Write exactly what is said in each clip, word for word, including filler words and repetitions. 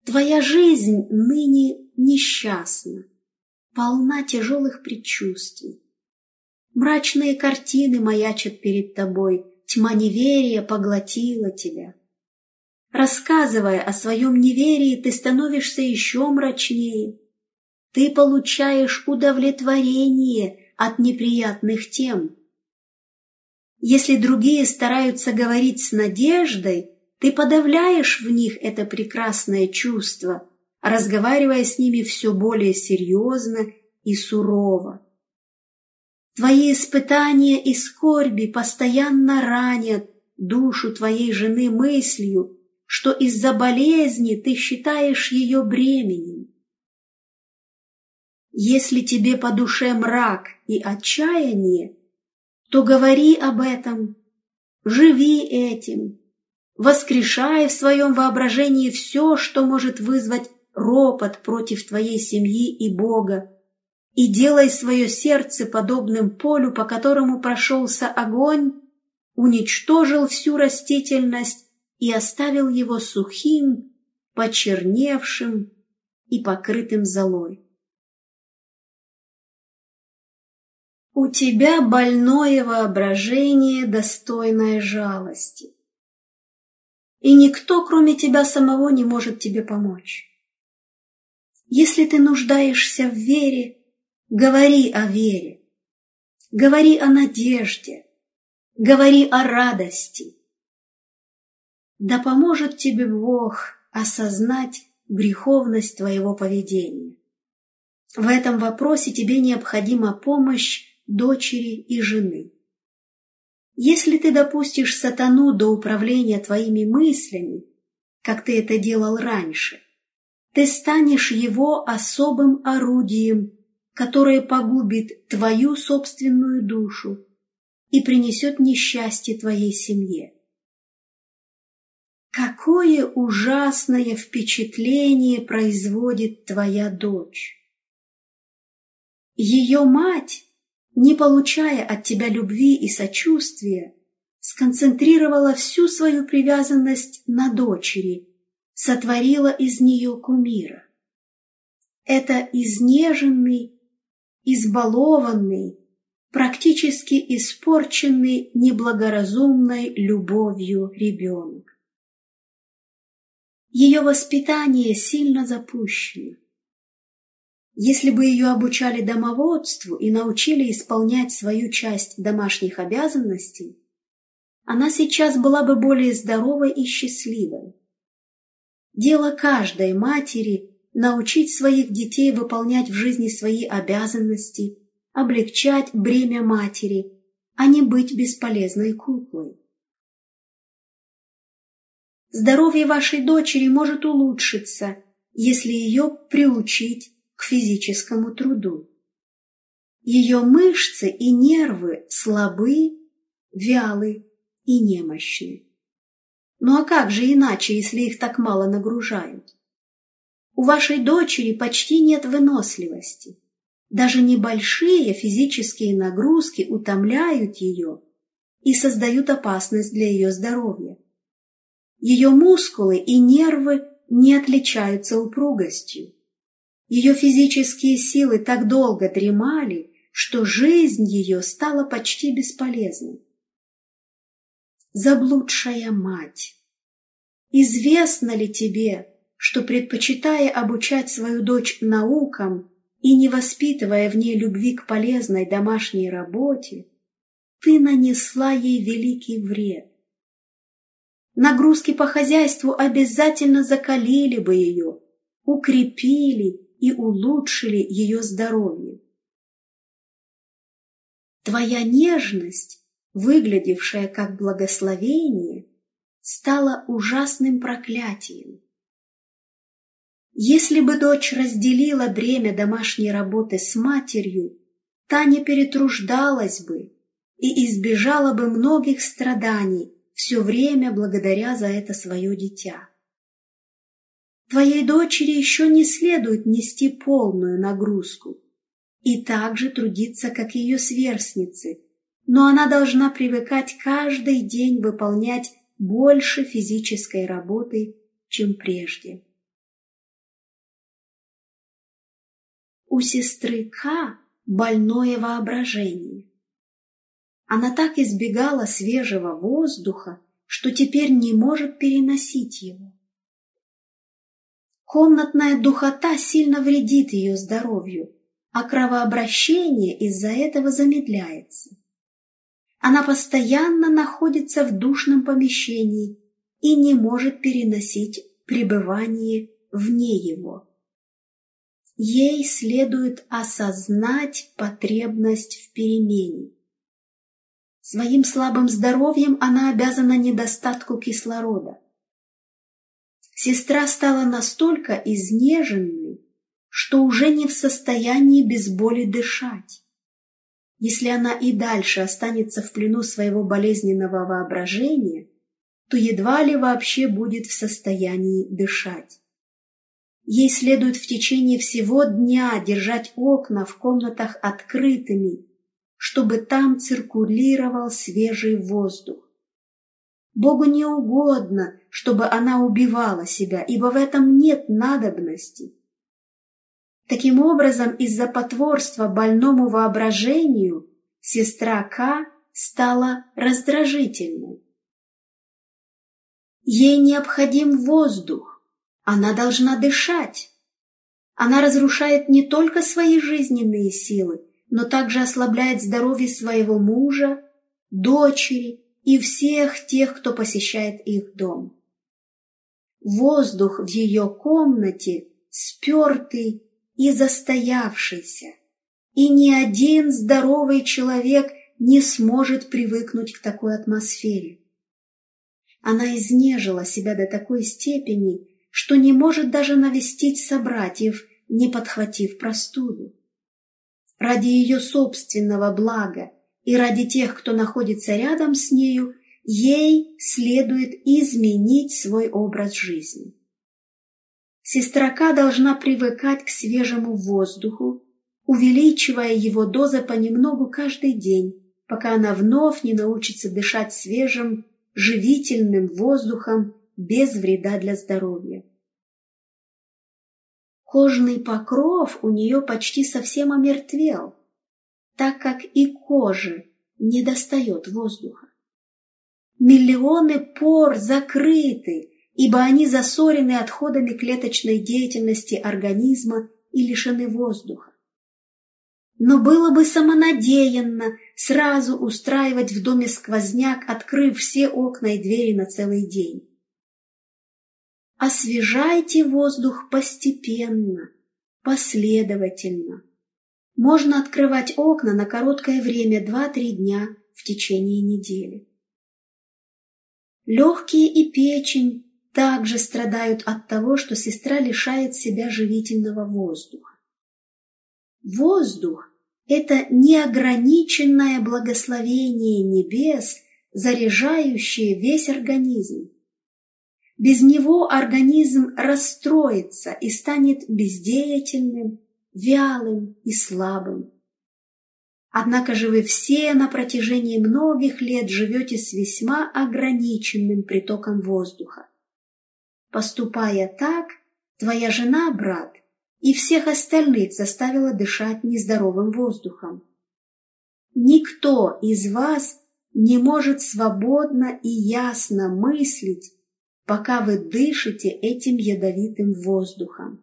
Твоя жизнь ныне несчастна, полна тяжелых предчувствий. Мрачные картины маячат перед тобой, тьма неверия поглотила тебя. Рассказывая о своем неверии, ты становишься еще мрачнее. Ты получаешь удовлетворение от неприятных тем. Если другие стараются говорить с надеждой, ты подавляешь в них это прекрасное чувство, разговаривая с ними все более серьезно и сурово. Твои испытания и скорби постоянно ранят душу твоей жены мыслью, что из-за болезни ты считаешь ее бременем. Если тебе по душе мрак и отчаяние, то говори об этом, живи этим, воскрешай в своем воображении все, что может вызвать ропот против твоей семьи и Бога, и делай свое сердце подобным полю, по которому прошелся огонь, уничтожил всю растительность и оставил его сухим, почерневшим и покрытым золой. У тебя больное воображение, достойное жалости, и никто, кроме тебя самого, не может тебе помочь. Если ты нуждаешься в вере, говори о вере, говори о надежде, говори о радости. Да поможет тебе Бог осознать греховность твоего поведения. В этом вопросе тебе необходима помощь дочери и жены. Если ты допустишь сатану до управления твоими мыслями, как ты это делал раньше, ты станешь его особым орудием, которое погубит твою собственную душу и принесет несчастье твоей семье. Какое ужасное впечатление производит твоя дочь! Ее мать, не получая от тебя любви и сочувствия, сконцентрировала всю свою привязанность на дочери, сотворила из нее кумира. Это изнеженный, избалованный, практически испорченный неблагоразумной любовью ребенок. Ее воспитание сильно запущено. Если бы ее обучали домоводству и научили исполнять свою часть домашних обязанностей, она сейчас была бы более здоровой и счастливой. Дело каждой матери – научить своих детей выполнять в жизни свои обязанности, облегчать бремя матери, а не быть бесполезной куклой. Здоровье вашей дочери может улучшиться, если ее приучить к физическому труду. Ее мышцы и нервы слабы, вялы и немощны. Ну а как же иначе, если их так мало нагружают? У вашей дочери почти нет выносливости. Даже небольшие физические нагрузки утомляют ее и создают опасность для ее здоровья. Ее мускулы и нервы не отличаются упругостью. Ее физические силы так долго дремали, что жизнь ее стала почти бесполезной. Заблудшая мать, известно ли тебе, что, предпочитая обучать свою дочь наукам и не воспитывая в ней любви к полезной домашней работе, ты нанесла ей великий вред? Нагрузки по хозяйству обязательно закалили бы ее, укрепили и улучшили ее здоровье. Твоя нежность, выглядевшая как благословение, стала ужасным проклятием. Если бы дочь разделила бремя домашней работы с матерью, та не перетруждалась бы и избежала бы многих страданий все время благодаря за это свое дитя. Твоей дочери еще не следует нести полную нагрузку и также трудиться, как ее сверстницы, но она должна привыкать каждый день выполнять больше физической работы, чем прежде. У сестры К больное воображение. Она так избегала свежего воздуха, что теперь не может переносить его. Комнатная духота сильно вредит ее здоровью, а кровообращение из-за этого замедляется. Она постоянно находится в душном помещении и не может переносить пребывание вне его. Ей следует осознать потребность в перемене. Своим слабым здоровьем она обязана недостатку кислорода. Сестра стала настолько изнеженной, что уже не в состоянии без боли дышать. Если она и дальше останется в плену своего болезненного воображения, то едва ли вообще будет в состоянии дышать. Ей следует в течение всего дня держать окна в комнатах открытыми, чтобы там циркулировал свежий воздух. Богу не угодно, чтобы она убивала себя, ибо в этом нет надобности. Таким образом, из-за потворства больному воображению сестра К стала раздражительной. Ей необходим воздух, она должна дышать. Она разрушает не только свои жизненные силы, но также ослабляет здоровье своего мужа, дочери и всех тех, кто посещает их дом. Воздух в ее комнате спертый и застоявшийся, и ни один здоровый человек не сможет привыкнуть к такой атмосфере. Она изнежила себя до такой степени, что не может даже навестить собратьев, не подхватив простуду. Ради ее собственного блага и ради тех, кто находится рядом с нею, ей следует изменить свой образ жизни. Сестра К должна привыкать к свежему воздуху, увеличивая его дозы понемногу каждый день, пока она вновь не научится дышать свежим, живительным воздухом без вреда для здоровья. Кожный покров у нее почти совсем омертвел, так как и коже недостает воздуха. Миллионы пор закрыты, ибо они засорены отходами клеточной деятельности организма и лишены воздуха. Но было бы самонадеянно сразу устраивать в доме сквозняк, открыв все окна и двери на целый день. Освежайте воздух постепенно, последовательно. Можно открывать окна на короткое время, два-три дня в течение недели. Легкие и печень также страдают от того, что сестра лишает себя живительного воздуха. Воздух – это неограниченное благословение небес, заряжающее весь организм. Без него организм расстроится и станет бездеятельным, вялым и слабым. Однако же вы все на протяжении многих лет живете с весьма ограниченным притоком воздуха. Поступая так, твоя жена, брат, и всех остальных заставила дышать нездоровым воздухом. Никто из вас не может свободно и ясно мыслить, пока вы дышите этим ядовитым воздухом.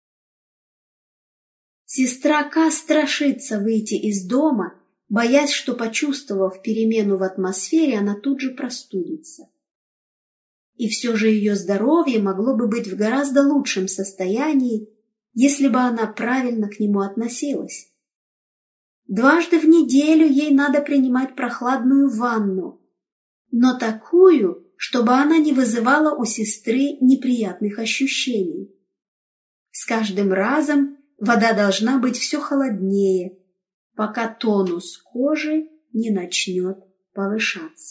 Сестра К страшится выйти из дома, боясь, что, почувствовав перемену в атмосфере, она тут же простудится. И все же ее здоровье могло бы быть в гораздо лучшем состоянии, если бы она правильно к нему относилась. Дважды в неделю ей надо принимать прохладную ванну, но такую, чтобы она не вызывала у сестры неприятных ощущений. С каждым разом вода должна быть все холоднее, пока тонус кожи не начнет повышаться.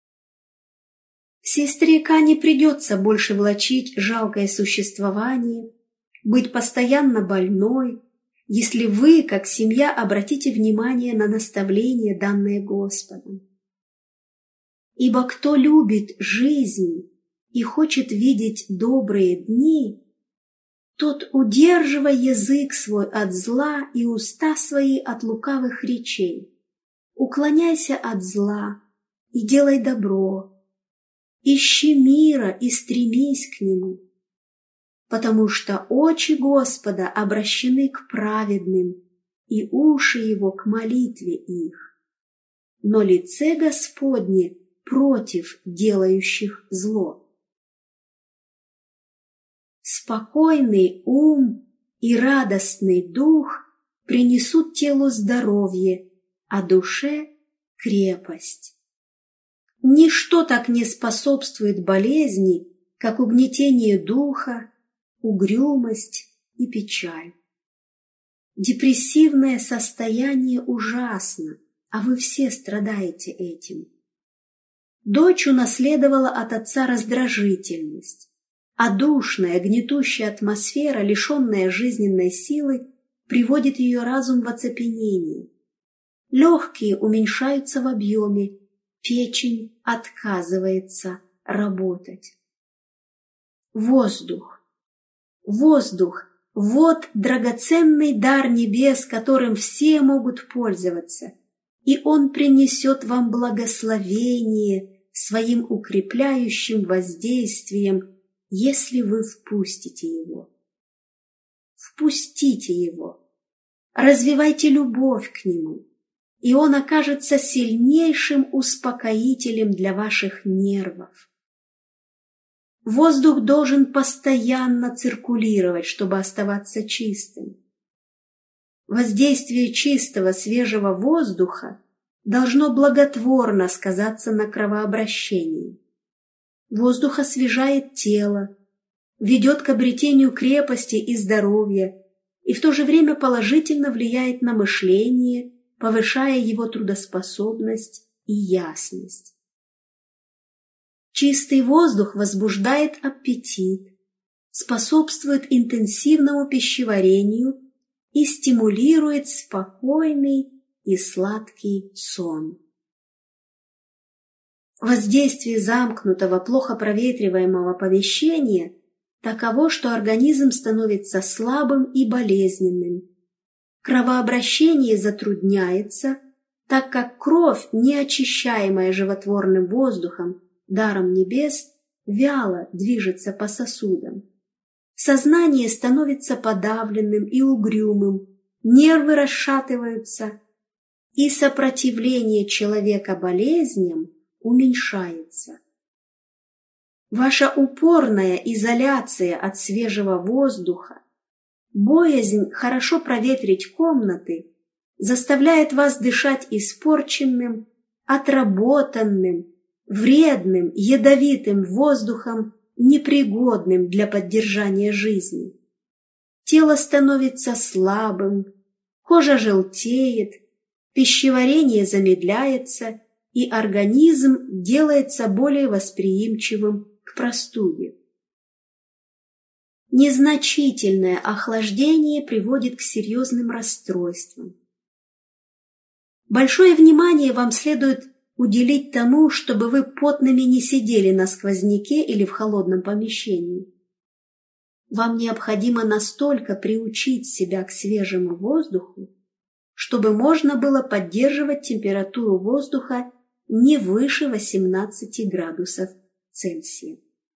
Сестре К не придется больше влачить жалкое существование, быть постоянно больной, если вы, как семья, обратите внимание на наставления, данные Господом. Ибо кто любит жизнь и хочет видеть добрые дни, тот удерживай язык свой от зла и уста свои от лукавых речей. Уклоняйся от зла и делай добро. Ищи мира и стремись к нему, потому что очи Господа обращены к праведным, и уши его к молитве их. Но лице Господне против делающих зло. Спокойный ум и радостный дух принесут телу здоровье, а душе — крепость. Ничто так не способствует болезни, как угнетение духа, угрюмость и печаль. Депрессивное состояние ужасно, а вы все страдаете этим. Дочь унаследовала от отца раздражительность, а душная, гнетущая атмосфера, лишенная жизненной силы, приводит ее разум в оцепенение. Легкие уменьшаются в объеме, печень отказывается работать. Воздух. Воздух – вот драгоценный дар небес, которым все могут пользоваться, и он принесет вам благословение своим укрепляющим воздействием, если вы впустите его. Впустите его, развивайте любовь к нему, и он окажется сильнейшим успокоителем для ваших нервов. Воздух должен постоянно циркулировать, чтобы оставаться чистым. Воздействие чистого, свежего воздуха должно благотворно сказаться на кровообращении. Воздух освежает тело, ведет к обретению крепости и здоровья, и в то же время положительно влияет на мышление, повышая его трудоспособность и ясность. Чистый воздух возбуждает аппетит, способствует интенсивному пищеварению и стимулирует спокойный и сладкий сон. Воздействие замкнутого, плохо проветриваемого помещения таково, что организм становится слабым и болезненным. Кровообращение затрудняется, так как кровь, не очищаемая животворным воздухом, даром небес, вяло движется по сосудам. Сознание становится подавленным и угрюмым, нервы расшатываются, и сопротивление человека болезням уменьшается. Ваша упорная изоляция от свежего воздуха, боязнь хорошо проветрить комнаты заставляет вас дышать испорченным, отработанным, вредным, ядовитым воздухом, непригодным для поддержания жизни. Тело становится слабым, кожа желтеет, пищеварение замедляется, и организм делается более восприимчивым к простуде. Незначительное охлаждение приводит к серьезным расстройствам. Большое внимание вам следует уделить тому, чтобы вы потными не сидели на сквозняке или в холодном помещении. Вам необходимо настолько приучить себя к свежему воздуху, чтобы можно было поддерживать температуру воздуха не выше восемнадцати градусов Цельсия.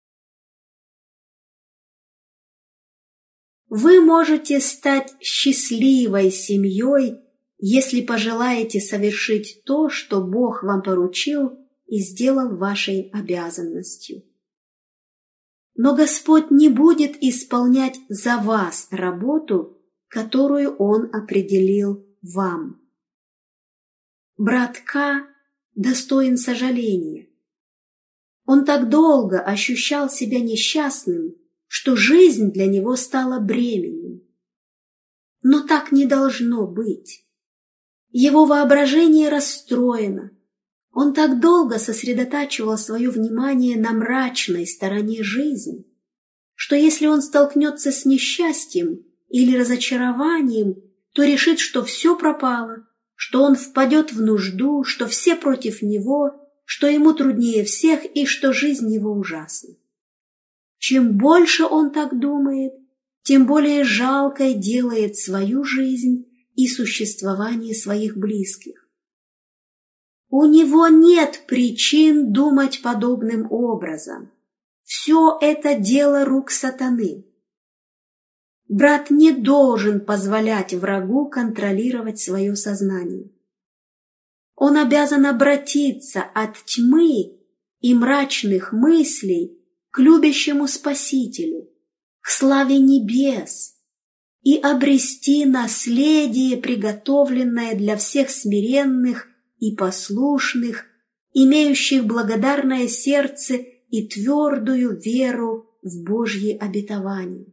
Вы можете стать счастливой семьей, если пожелаете совершить то, что Бог вам поручил и сделал вашей обязанностью. Но Господь не будет исполнять за вас работу, которую Он определил вам. Брат К достоин сожаления. Он так долго ощущал себя несчастным, что жизнь для него стала бременем. Но так не должно быть. Его воображение расстроено. Он так долго сосредотачивал свое внимание на мрачной стороне жизни, что если он столкнется с несчастьем или разочарованием, то решит, что все пропало, что он впадет в нужду, что все против него, что ему труднее всех и что жизнь его ужасна. Чем больше он так думает, тем более жалкой делает свою жизнь и существование своих близких. У него нет причин думать подобным образом. Все это дело рук сатаны. Брат не должен позволять врагу контролировать свое сознание. Он обязан обратиться от тьмы и мрачных мыслей к любящему Спасителю, к славе небес, и обрести наследие, приготовленное для всех смиренных и послушных, имеющих благодарное сердце и твердую веру в Божьи обетования.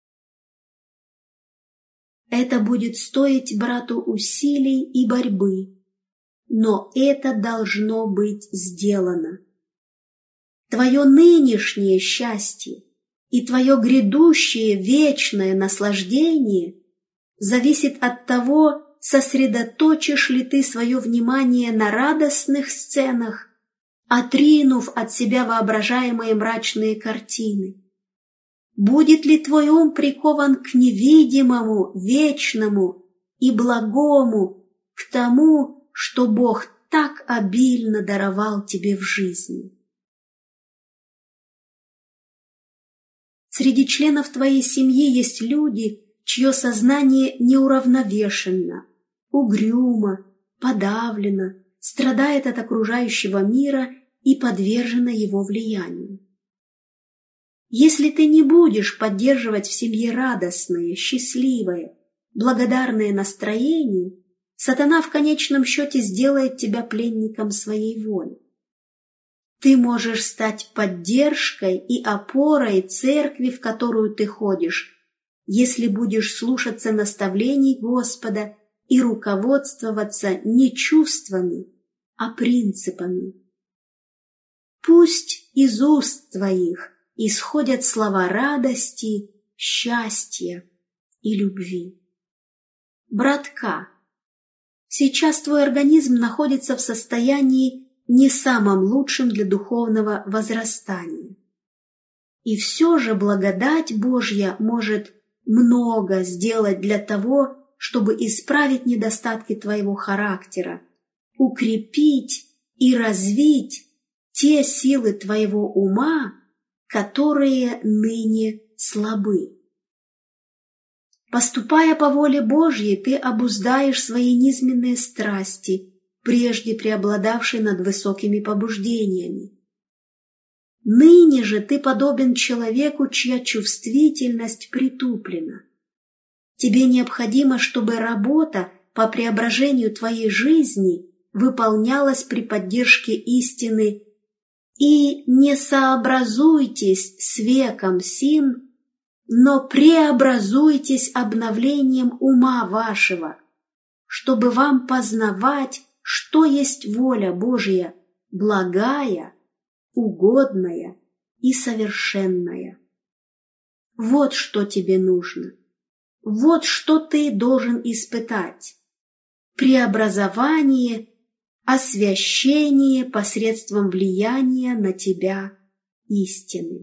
Это будет стоить брату усилий и борьбы, но это должно быть сделано. Твое нынешнее счастье и твое грядущее вечное наслаждение зависит от того, сосредоточишь ли ты свое внимание на радостных сценах, отринув от себя воображаемые мрачные картины. Будет ли твой ум прикован к невидимому, вечному и благому, к тому, что Бог так обильно даровал тебе в жизни? Среди членов твоей семьи есть люди, чье сознание неуравновешенно, угрюмо, подавлено, страдает от окружающего мира и подвержено его влиянию. Если ты не будешь поддерживать в семье радостное, счастливое, благодарное настроение, сатана в конечном счете сделает тебя пленником своей воли. Ты можешь стать поддержкой и опорой церкви, в которую ты ходишь, если будешь слушаться наставлений Господа и руководствоваться не чувствами, а принципами. Пусть из уст твоих исходят слова радости, счастья и любви. Братка, сейчас твой организм находится в состоянии не самым лучшим для духовного возрастания. И все же благодать Божья может много сделать для того, чтобы исправить недостатки твоего характера, укрепить и развить те силы твоего ума, которые ныне слабы. Поступая по воле Божьей, ты обуздаешь свои низменные страсти, прежде преобладавшие над высокими побуждениями. Ныне же ты подобен человеку, чья чувствительность притуплена. Тебе необходимо, чтобы работа по преображению твоей жизни выполнялась при поддержке истины. И не сообразуйтесь с веком сим, но преобразуйтесь обновлением ума вашего, чтобы вам познавать, что есть воля Божья, благая, угодная и совершенная. Вот что тебе нужно, вот что ты должен испытать: преобразование, освящение посредством влияния на тебя истины.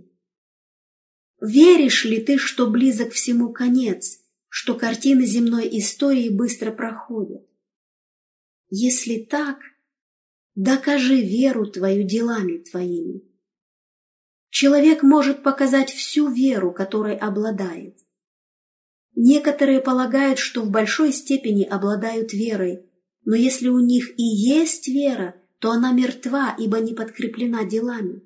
Веришь ли ты, что близок всему конец, что картины земной истории быстро проходят? Если так, докажи веру твою делами твоими. Человек может показать всю веру, которой обладает. Некоторые полагают, что в большой степени обладают верой, но если у них и есть вера, то она мертва, ибо не подкреплена делами.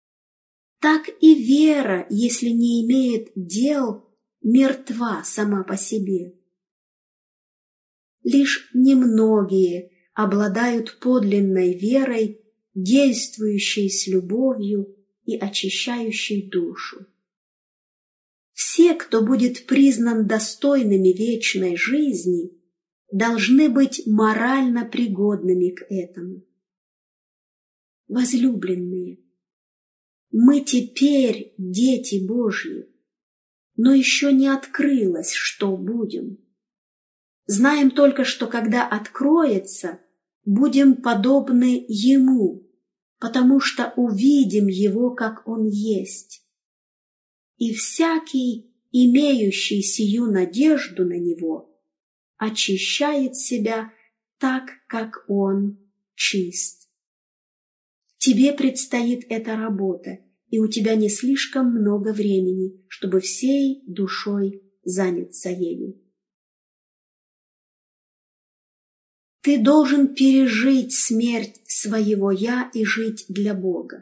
Так и вера, если не имеет дел, мертва сама по себе. Лишь немногие обладают подлинной верой, действующей с любовью и очищающей душу. Все, кто будет признан достойными вечной жизни, должны быть морально пригодными к этому. Возлюбленные, мы теперь дети Божьи, но еще не открылось, что будем. Знаем только, что когда откроется, будем подобны Ему, потому что увидим Его, как Он есть. И всякий, имеющий сию надежду на Него, очищает себя так, как Он чист. Тебе предстоит эта работа, и у тебя не слишком много времени, чтобы всей душой заняться ею. Ты должен пережить смерть своего «я» и жить для Бога.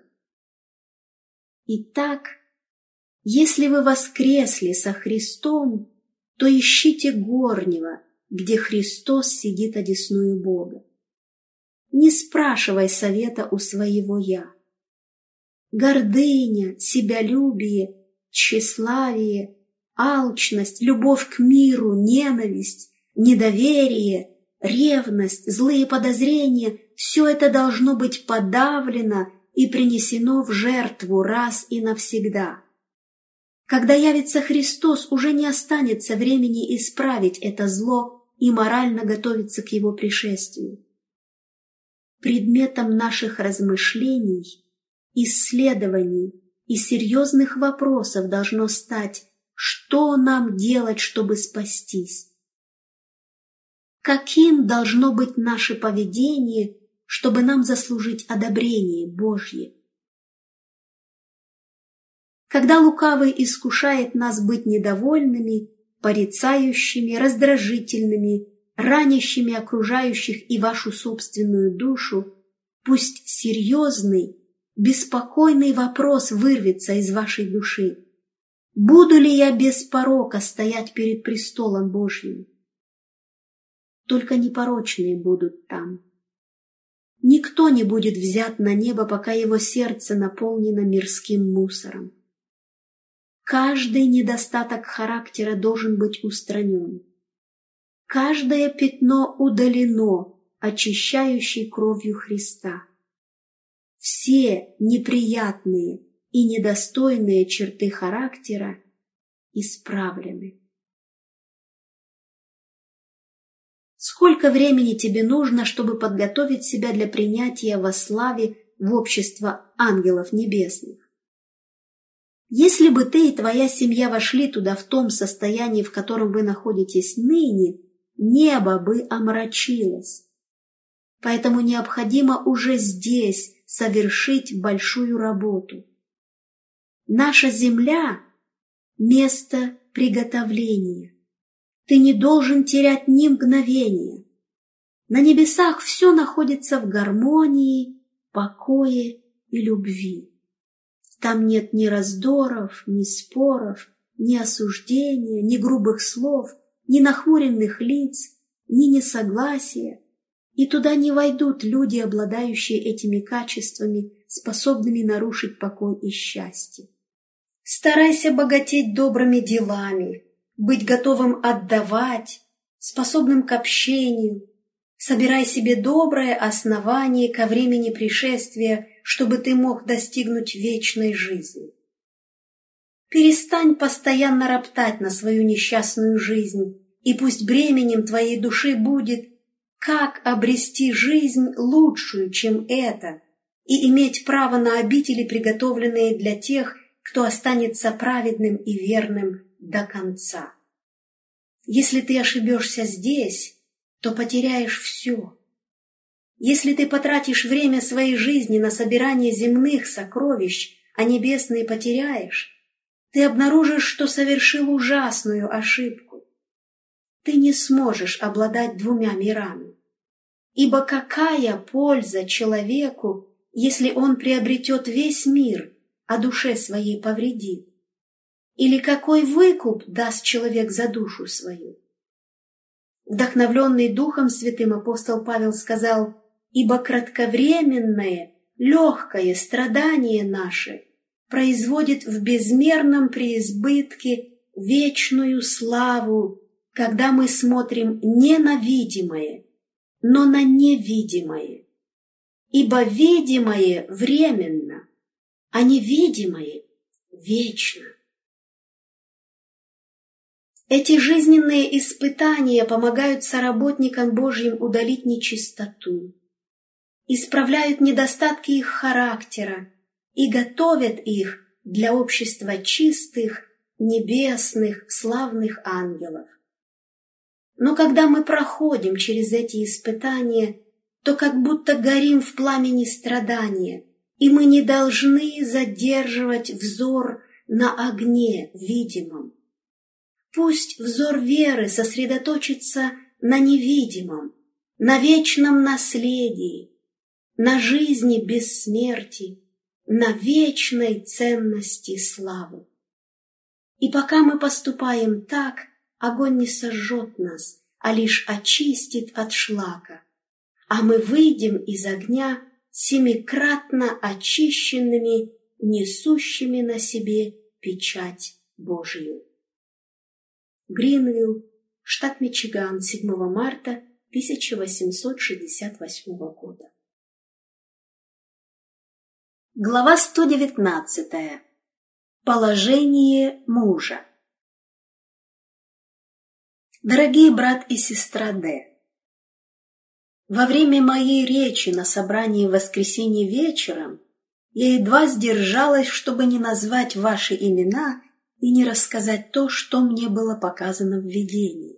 Итак, если вы воскресли со Христом, то ищите горнего, где Христос сидит одесную Бога. Не спрашивай совета у своего «я». Гордыня, себялюбие, тщеславие, алчность, любовь к миру, ненависть, недоверие, ревность, злые подозрения – все это должно быть подавлено и принесено в жертву раз и навсегда. Когда явится Христос, уже не останется времени исправить это зло и морально готовиться к Его пришествию. Предметом наших размышлений, исследований и серьезных вопросов должно стать, что нам делать, чтобы спастись. Каким должно быть наше поведение, чтобы нам заслужить одобрение Божье? Когда лукавый искушает нас быть недовольными, порицающими, раздражительными, ранящими окружающих и вашу собственную душу, пусть серьезный, беспокойный вопрос вырвется из вашей души. Буду ли я без порока стоять перед престолом Божьим? Только непорочные будут там. Никто не будет взят на небо, пока его сердце наполнено мирским мусором. Каждый недостаток характера должен быть устранен. Каждое пятно удалено очищающей кровью Христа. Все неприятные и недостойные черты характера исправлены. Сколько времени тебе нужно, чтобы подготовить себя для принятия во славе в общество ангелов небесных? Если бы ты и твоя семья вошли туда в том состоянии, в котором вы находитесь ныне, небо бы омрачилось. Поэтому необходимо уже здесь совершить большую работу. Наша земля – место приготовления. Ты не должен терять ни мгновения. На небесах все находится в гармонии, покое и любви. Там нет ни раздоров, ни споров, ни осуждения, ни грубых слов, ни нахмуренных лиц, ни несогласия. И туда не войдут люди, обладающие этими качествами, способными нарушить покой и счастье. Старайся богатеть добрыми делами, быть готовым отдавать, способным к общению. Собирай себе доброе основание ко времени пришествия, чтобы ты мог достигнуть вечной жизни. Перестань постоянно роптать на свою несчастную жизнь, и пусть бременем твоей души будет, как обрести жизнь лучшую, чем это, и иметь право на обители, приготовленные для тех, кто останется праведным и верным до конца. Если ты ошибешься здесь, то потеряешь все. Если ты потратишь время своей жизни на собирание земных сокровищ, а небесные потеряешь, ты обнаружишь, что совершил ужасную ошибку. Ты не сможешь обладать двумя мирами. Ибо какая польза человеку, если он приобретет весь мир, а душе своей повредит? Или какой выкуп даст человек за душу свою? Вдохновленный Духом Святым апостол Павел сказал: «Ибо кратковременное, легкое страдание наше производит в безмерном преизбытке вечную славу, когда мы смотрим не на видимое, но на невидимое. Ибо видимое временно, а невидимое вечно». Эти жизненные испытания помогают соработникам Божьим удалить нечистоту, исправляют недостатки их характера и готовят их для общества чистых небесных, славных ангелов. Но когда мы проходим через эти испытания, то как будто горим в пламени страдания, и мы не должны задерживать взор на огне видимом. Пусть взор веры сосредоточится на невидимом, на вечном наследии, на жизни без смерти, на вечной ценности славы. И пока мы поступаем так, огонь не сожжет нас, а лишь очистит от шлака, а мы выйдем из огня семикратно очищенными, несущими на себе печать Божию. Гринвилл, штат Мичиган, седьмого марта тысяча восемьсот шестьдесят восьмого года. Глава сто девятнадцатая. Положение мужа. Дорогие брат и сестра Д., во время моей речи на собрании в воскресенье вечером я едва сдержалась, чтобы не назвать ваши имена и не рассказать то, что мне было показано в видении.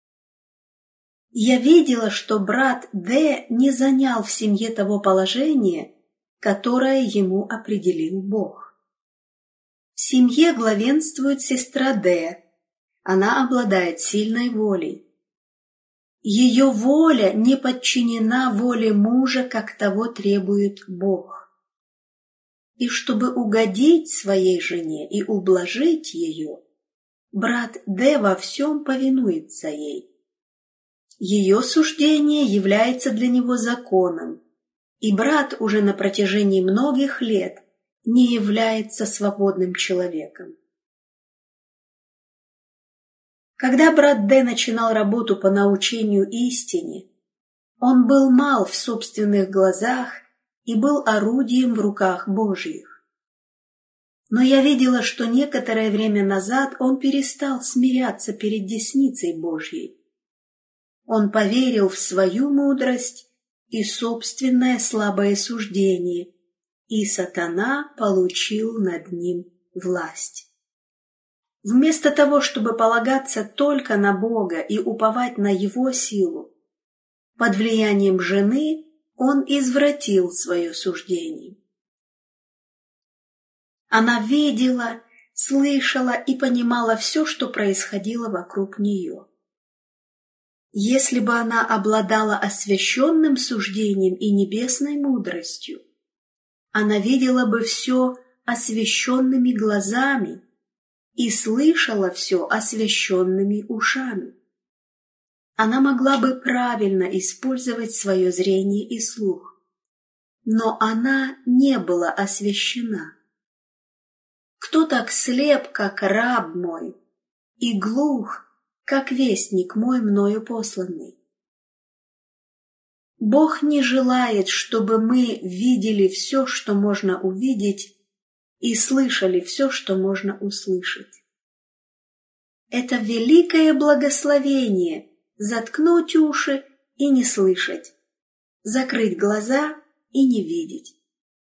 Я видела, что брат Д. не занял в семье того положения, которое ему определил Бог. В семье главенствует сестра Д. Она обладает сильной волей. Ее воля не подчинена воле мужа, как того требует Бог. И чтобы угодить своей жене и ублажить ее, брат Д. во всем повинуется ей. Ее суждение является для него законом, и брат уже на протяжении многих лет не является свободным человеком. Когда брат Д. начинал работу по научению истине, он был мал в собственных глазах и был орудием в руках Божьих. Но я видела, что некоторое время назад он перестал смиряться перед десницей Божьей. Он поверил в свою мудрость и собственное слабое суждение, и сатана получил над ним власть. Вместо того, чтобы полагаться только на Бога и уповать на Его силу, под влиянием жены он извратил свое суждение. Она видела, слышала и понимала все, что происходило вокруг нее. Если бы она обладала освященным суждением и небесной мудростью, она видела бы все освященными глазами и слышала все освященными ушами. Она могла бы правильно использовать свое зрение и слух, но она не была освящена. Кто так слеп, как раб мой, и глух, как вестник мой мною посланный? Бог не желает, чтобы мы видели все, что можно увидеть, и слышали все, что можно услышать. Это великое благословение — заткнуть уши и не слышать, закрыть глаза и не видеть.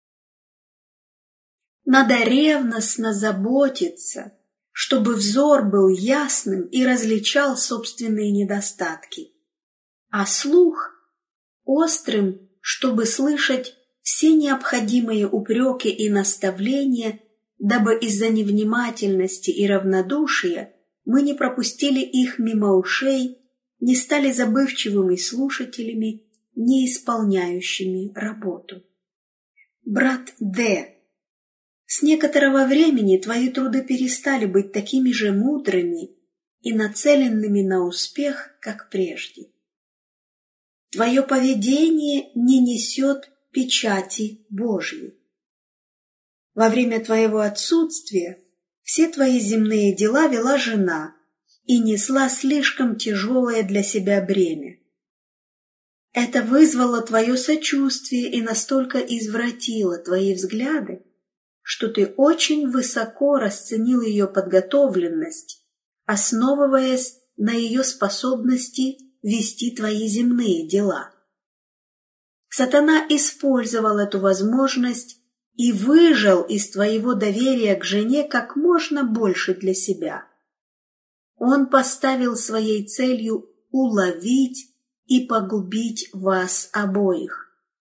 Надо ревностно заботиться, чтобы взор был ясным и различал собственные недостатки, а слух — острым, чтобы слышать все необходимые упреки и наставления, дабы из-за невнимательности и равнодушия мы не пропустили их мимо ушей, не стали забывчивыми слушателями, не исполняющими работу. Брат Д., с некоторого времени твои труды перестали быть такими же мудрыми и нацеленными на успех, как прежде. Твое поведение не несет печати Божьей. Во время твоего отсутствия все твои земные дела вела жена и несла слишком тяжелое для себя бремя. Это вызвало твое сочувствие и настолько извратило твои взгляды, что ты очень высоко расценил ее подготовленность, основываясь на ее способности вести твои земные дела. Сатана использовал эту возможность и выжал из твоего доверия к жене как можно больше для себя. Он поставил своей целью уловить и погубить вас обоих.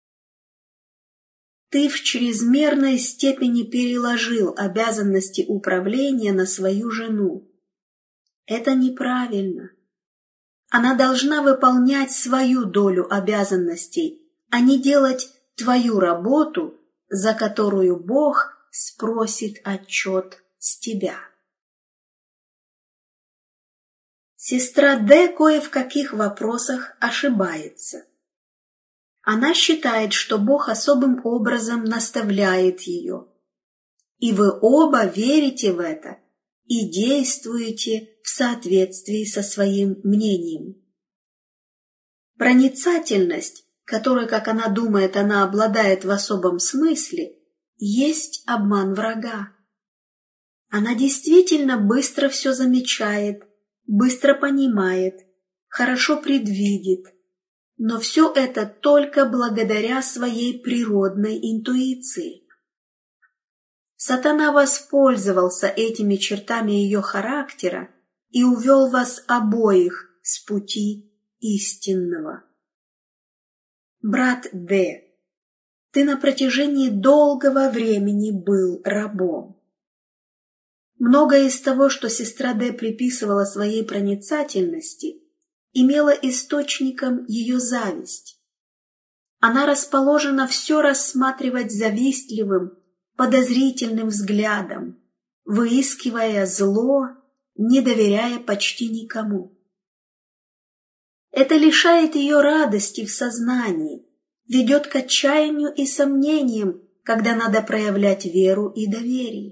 Ты в чрезмерной степени переложил обязанности управления на свою жену. Это неправильно. Она должна выполнять свою долю обязанностей, а не делать твою работу, за которую Бог спросит отчет с тебя. Сестра Д кое в каких вопросах ошибается. Она считает, что Бог особым образом наставляет ее. И вы оба верите в это и действуете в соответствии со своим мнением. Проницательность, которой, как она думает, она обладает в особом смысле, есть обман врага. Она действительно быстро все замечает, быстро понимает, хорошо предвидит, но все это только благодаря своей природной интуиции. Сатана воспользовался этими чертами ее характера и увел вас обоих с пути истинного. Брат Д, ты на протяжении долгого времени был рабом. Многое из того, что сестра Д приписывала своей проницательности, имело источником ее зависть. Она расположена все рассматривать завистливым, подозрительным взглядом, выискивая зло, не доверяя почти никому. Это лишает ее радости в сознании, ведет к отчаянию и сомнениям, когда надо проявлять веру и доверие.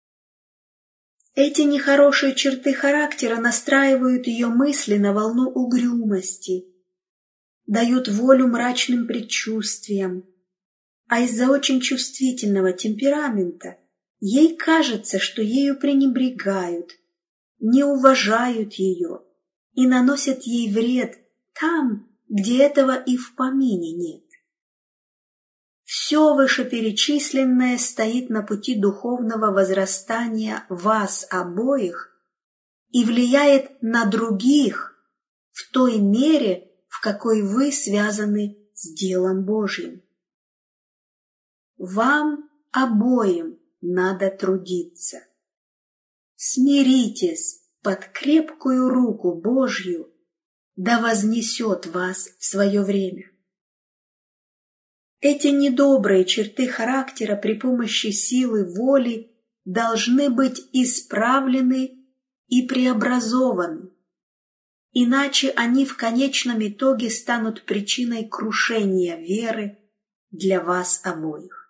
Эти нехорошие черты характера настраивают ее мысли на волну угрюмости, дают волю мрачным предчувствиям, а из-за очень чувствительного темперамента ей кажется, что ею пренебрегают, не уважают ее и наносят ей вред там, где этого и в помине нет. Все вышеперечисленное стоит на пути духовного возрастания вас обоих и влияет на других в той мере, в какой вы связаны с делом Божьим. Вам обоим надо трудиться. Смиритесь под крепкую руку Божью, да вознесет вас в свое время. Эти недобрые черты характера при помощи силы воли должны быть исправлены и преобразованы, иначе они в конечном итоге станут причиной крушения веры для вас обоих.